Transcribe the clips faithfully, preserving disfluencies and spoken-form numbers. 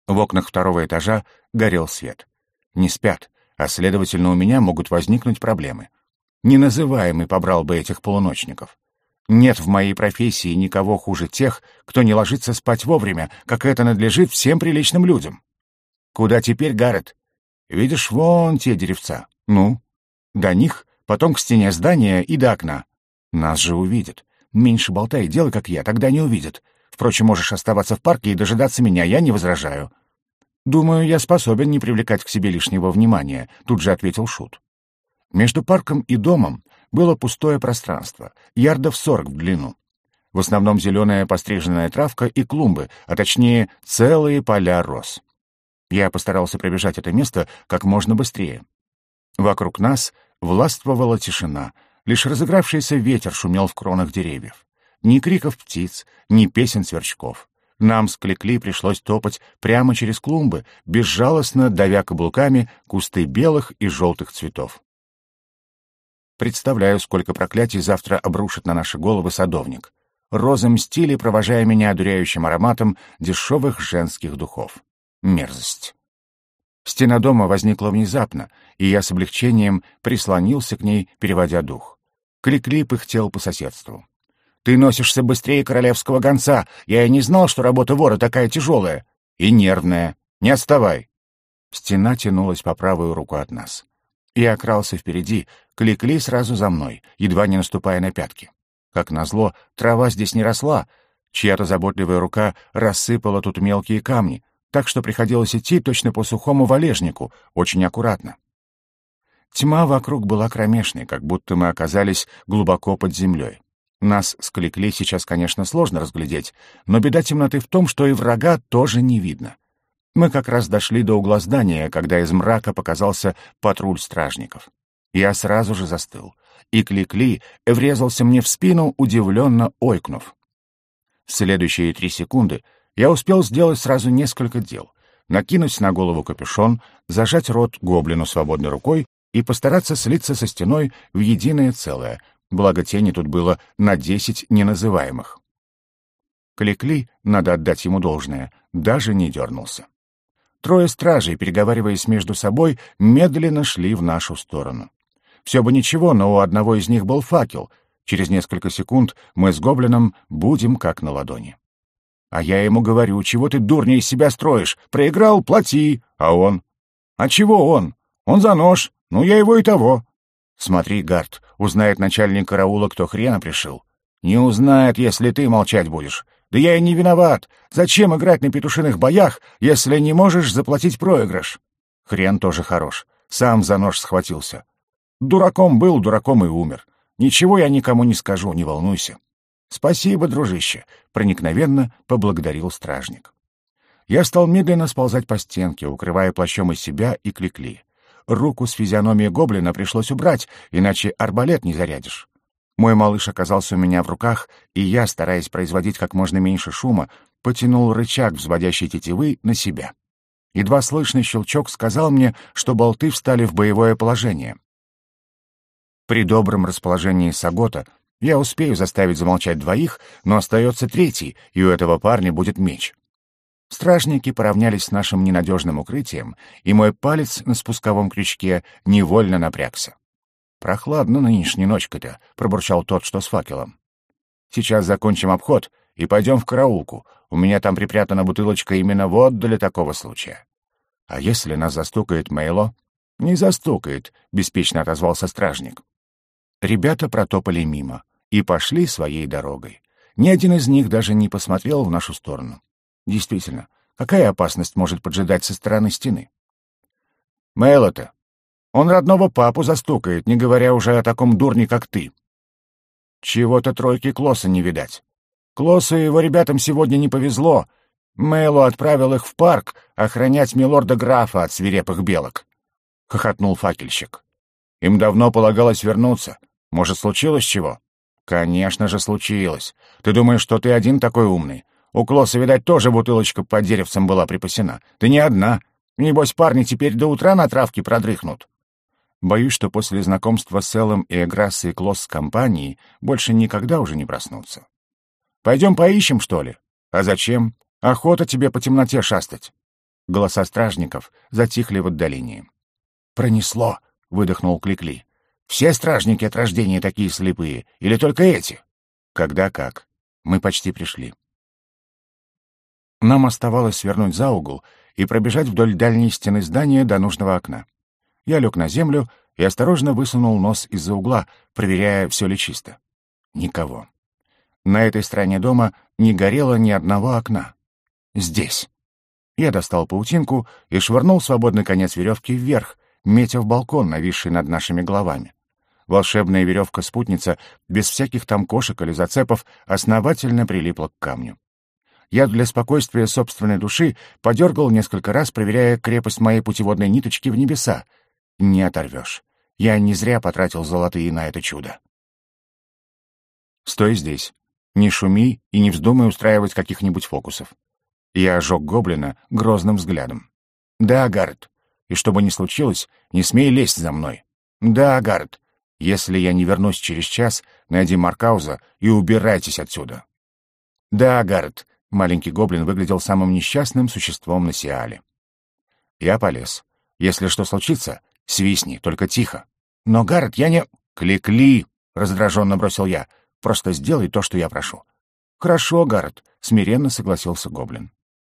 В окнах второго этажа горел свет. Не спят, а, следовательно, у меня могут возникнуть проблемы. Неназываемый побрал бы этих полуночников. Нет в моей профессии никого хуже тех, кто не ложится спать вовремя, как это надлежит всем приличным людям. Куда теперь, Гаррет? Видишь, вон те деревца. Ну? До них, потом к стене здания и до окна. Нас же увидят. Меньше болтай и делай, как я, тогда не увидят. Впрочем, можешь оставаться в парке и дожидаться меня, я не возражаю. Думаю, я способен не привлекать к себе лишнего внимания, тут же ответил Шут. Между парком и домом было пустое пространство, ярдов сорок в длину. В основном зеленая постриженная травка и клумбы, а точнее целые поля роз. Я постарался пробежать это место как можно быстрее. Вокруг нас властвовала тишина, лишь разыгравшийся ветер шумел в кронах деревьев. Ни криков птиц, ни песен сверчков. Нам с Кликли пришлось топать прямо через клумбы, безжалостно давя каблуками кусты белых и желтых цветов. Представляю, сколько проклятий завтра обрушит на наши головы садовник. Розы мстили, провожая меня одуряющим ароматом дешевых женских духов. Мерзость. Стена дома возникла внезапно, и я с облегчением прислонился к ней, переводя дух. Кликли пыхтел по соседству. «Ты носишься быстрее королевского гонца. Я и не знал, что работа вора такая тяжелая. И нервная. Не отставай». Стена тянулась по правую руку от нас. Я крался впереди, Кликли сразу за мной, едва не наступая на пятки. Как назло, трава здесь не росла. Чья-то заботливая рука рассыпала тут мелкие камни, так что приходилось идти точно по сухому валежнику, очень аккуратно. Тьма вокруг была кромешной, как будто мы оказались глубоко под землей. Нас с Кликли сейчас, конечно, сложно разглядеть, но беда темноты в том, что и врага тоже не видно. Мы как раз дошли до угла здания, когда из мрака показался патруль стражников. Я сразу же застыл, и Кликли врезался мне в спину, удивленно ойкнув. В следующие три секунды я успел сделать сразу несколько дел: накинуть на голову капюшон, зажать рот гоблину свободной рукой и постараться слиться со стеной в единое целое, благо тени тут было на десять неназываемых. Кликли, надо отдать ему должное, даже не дернулся. Трое стражей, переговариваясь между собой, медленно шли в нашу сторону. Все бы ничего, но у одного из них был факел. Через несколько секунд мы с гоблином будем как на ладони. А я ему говорю: чего ты, дурня, из себя строишь? Проиграл — плати. А он? А чего он? Он за нож. Ну, я его и того. Смотри, Гарт, узнает начальник караула, кто хрена пришил. Не узнает, если ты молчать будешь. Да я и не виноват. Зачем играть на петушиных боях, если не можешь заплатить проигрыш? Хрен тоже хорош. Сам за нож схватился. Дураком был, дураком и умер. Ничего я никому не скажу, не волнуйся. Спасибо, дружище, проникновенно поблагодарил стражник. Я стал медленно сползать по стенке, укрывая плащом и себя, и Кликли. Руку с физиономией гоблина пришлось убрать, иначе арбалет не зарядишь. Мой малыш оказался у меня в руках, и я, стараясь производить как можно меньше шума, потянул рычаг взводящей тетивы на себя. Едва слышный щелчок сказал мне, что болты встали в боевое положение. При добром расположении Сагота я успею заставить замолчать двоих, но остается третий, и у этого парня будет меч. Стражники поравнялись с нашим ненадежным укрытием, и мой палец на спусковом крючке невольно напрягся. «Прохладно нынешней ночкой-то», — пробурчал тот, что с факелом. «Сейчас закончим обход и пойдем в караулку. У меня там припрятана бутылочка именно вот для такого случая». «А если нас застукает Мейло?» «Не застукает», — беспечно отозвался стражник. Ребята протопали мимо и пошли своей дорогой. Ни один из них даже не посмотрел в нашу сторону. Действительно, какая опасность может поджидать со стороны стены? Мейло-то, он родного папу застукает, не говоря уже о таком дурне, как ты. Чего-то тройки Клосса не видать. Клоссу и его ребятам сегодня не повезло. Мейло отправил их в парк охранять милорда-графа от свирепых белок. Хохотнул факельщик. Им давно полагалось вернуться. Может, случилось чего? Конечно же, случилось. Ты думаешь, что ты один такой умный? У Клосса, видать, тоже бутылочка под деревцем была припасена. Ты не одна. Небось, парни теперь до утра на травке продрыхнут. Боюсь, что после знакомства с Эллом и Эграссой Клосс с компанией больше никогда уже не проснутся. Пойдем поищем, что ли? А зачем? Охота тебе по темноте шастать. Голоса стражников затихли в отдалении. «Пронесло!» — выдохнул Кликли. «Все стражники от рождения такие слепые? Или только эти?» «Когда как. Мы почти пришли». Нам оставалось свернуть за угол и пробежать вдоль дальней стены здания до нужного окна. Я лег на землю и осторожно высунул нос из-за угла, проверяя, все ли чисто. Никого. На этой стороне дома не горело ни одного окна. Здесь. Я достал паутинку и швырнул свободный конец веревки вверх, метя в балкон, нависший над нашими головами. Волшебная веревка-спутница, без всяких там кошек или зацепов, основательно прилипла к камню. Я для спокойствия собственной души подергал несколько раз, проверяя крепость моей путеводной ниточки в небеса. Не оторвешь. Я не зря потратил золотые на это чудо. Стой здесь. Не шуми и не вздумай устраивать каких-нибудь фокусов. Я ожег гоблина грозным взглядом. Да, Гаррет. И что бы ни случилось, не смей лезть за мной. Да, Гаррет. Если я не вернусь через час, найди Маркауза и убирайтесь отсюда. Да, Гаррет. Маленький гоблин выглядел самым несчастным существом на Сиале. Я полез. Если что случится, свистни, только тихо. Но, Гаррет, я не... Кли-кли, раздраженно бросил я. Просто сделай то, что я прошу. Хорошо, Гаррет, смиренно согласился гоблин.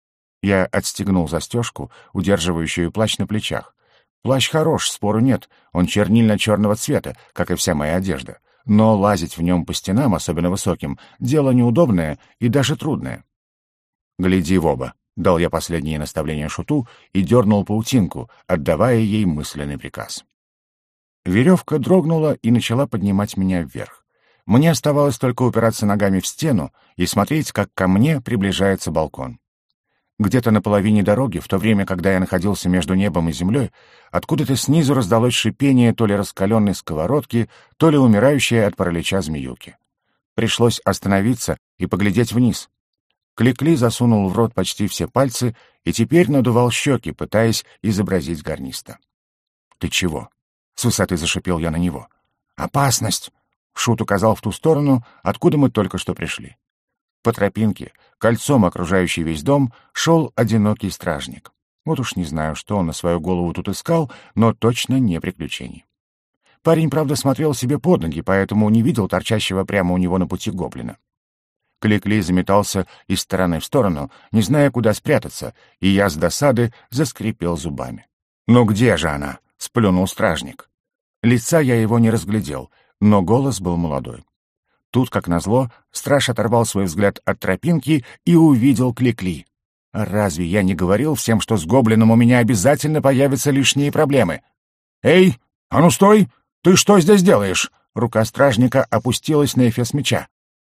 Я отстегнул застежку, удерживающую плащ на плечах. Плащ хорош, спору нет, он чернильно-черного цвета, как и вся моя одежда. Но лазить в нем по стенам, особенно высоким, дело неудобное и даже трудное. «Гляди в оба», — дал я последнее наставление шуту и дернул паутинку, отдавая ей мысленный приказ. Веревка дрогнула и начала поднимать меня вверх. Мне оставалось только упираться ногами в стену и смотреть, как ко мне приближается балкон. Где-то на половине дороги, в то время, когда я находился между небом и землей, откуда-то снизу раздалось шипение то ли раскаленной сковородки, то ли умирающей от паралича змеюки. Пришлось остановиться и поглядеть вниз. Кликли засунул в рот почти все пальцы и теперь надувал щеки, пытаясь изобразить гарниста. «Ты чего?» — с высоты зашипел я на него. «Опасность!» — Шут указал в ту сторону, откуда мы только что пришли. По тропинке, кольцом окружающей весь дом, шел одинокий стражник. Вот уж не знаю, что он на свою голову тут искал, но точно не приключений. Парень, правда, смотрел себе под ноги, поэтому не видел торчащего прямо у него на пути гоблина. Кликли заметался из стороны в сторону, не зная, куда спрятаться, и я с досады заскрипел зубами. «Ну где же она?» — сплюнул стражник. Лица я его не разглядел, но голос был молодой. Тут, как назло, страж оторвал свой взгляд от тропинки и увидел Кликли. «Разве я не говорил всем, что с гоблином у меня обязательно появятся лишние проблемы?» «Эй, а ну стой! Ты что здесь делаешь?» Рука стражника опустилась на эфес меча.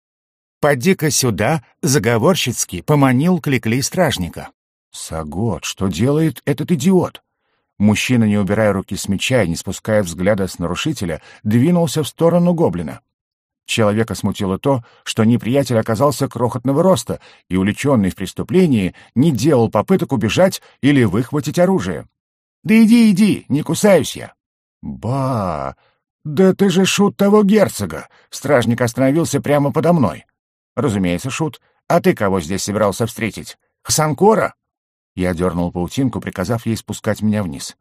«Поди-ка сюда!» — заговорщицки поманил Кликли стражника. «Сагот, что делает этот идиот?» Мужчина, не убирая руки с меча и не спуская взгляда с нарушителя, двинулся в сторону гоблина. Человека смутило то, что неприятель оказался крохотного роста и, увлеченный в преступлении, не делал попыток убежать или выхватить оружие. «Да иди, иди, не кусаюсь я!» «Ба! Да ты же Шут того герцога!» Стражник остановился прямо подо мной. «Разумеется, Шут. А ты кого здесь собирался встретить? Хсанкора?» Я дернул паутинку, приказав ей спускать меня вниз.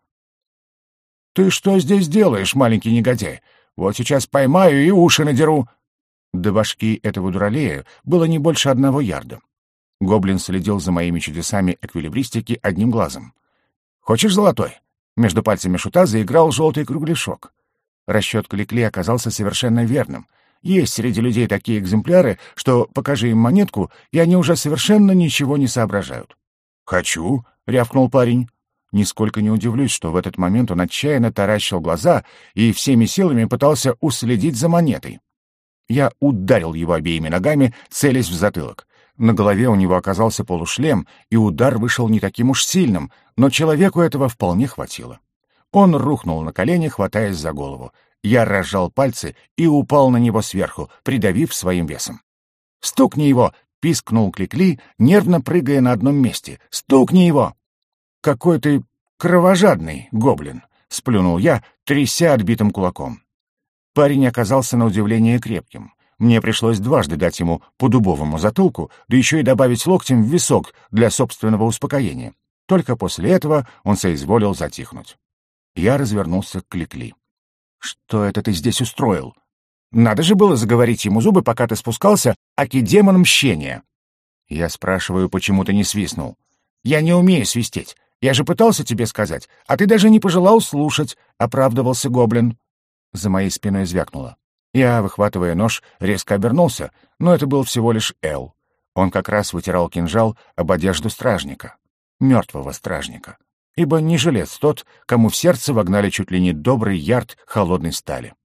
«Ты что здесь делаешь, маленький негодяй? Вот сейчас поймаю и уши надеру!» До башки этого дуралея было не больше одного ярда. Гоблин следил за моими чудесами эквилибристики одним глазом. «Хочешь золотой?» Между пальцами Шута заиграл желтый кругляшок. Расчет Кликли оказался совершенно верным. Есть среди людей такие экземпляры, что покажи им монетку, и они уже совершенно ничего не соображают. «Хочу», — рявкнул парень. Нисколько не удивлюсь, что в этот момент он отчаянно таращил глаза и всеми силами пытался уследить за монетой. Я ударил его обеими ногами, целясь в затылок. На голове у него оказался полушлем, и удар вышел не таким уж сильным, но человеку этого вполне хватило. Он рухнул на колени, хватаясь за голову. Я разжал пальцы и упал на него сверху, придавив своим весом. «Стукни его!» — пискнул Кликли, нервно прыгая на одном месте. «Стукни его!» «Какой ты кровожадный, гоблин!» — сплюнул я, тряся отбитым кулаком. Парень оказался на удивление крепким. Мне пришлось дважды дать ему по дубовому затылку, да еще и добавить локтем в висок для собственного успокоения. Только после этого он соизволил затихнуть. Я развернулся к Кликли. «Что это ты здесь устроил? Надо же было заговорить ему зубы, пока ты спускался, аки демон мщения». Я спрашиваю, почему ты не свистнул. «Я не умею свистеть. Я же пытался тебе сказать, а ты даже не пожелал слушать», — оправдывался гоблин. За моей спиной звякнуло. Я, выхватывая нож, резко обернулся, но это был всего лишь Эл. Он как раз вытирал кинжал об одежду стражника. Мертвого стражника. Ибо не жилец тот, кому в сердце вогнали чуть ли не добрый ярд холодной стали.